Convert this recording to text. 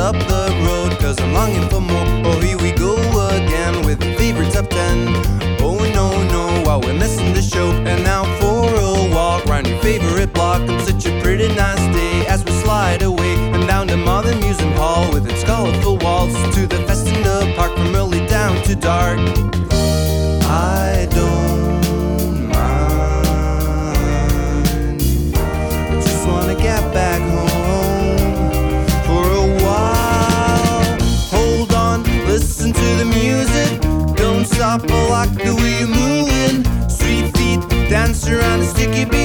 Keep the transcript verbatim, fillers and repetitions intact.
up the road, cause I'm longing for more. Oh, here we go again with favorite top ten. Oh no, no, while we're missing the show. And now for a walk round your favorite block on such a pretty nice day, as we slide away and down to Modern Museum Hall with its colorful walls, to the fest in the park from early down to dark. I don't mind, I just wanna get back home for a while. Hold on, listen to the music, don't stop or like the way you're moving. Sweet feet dance around the sticky beat.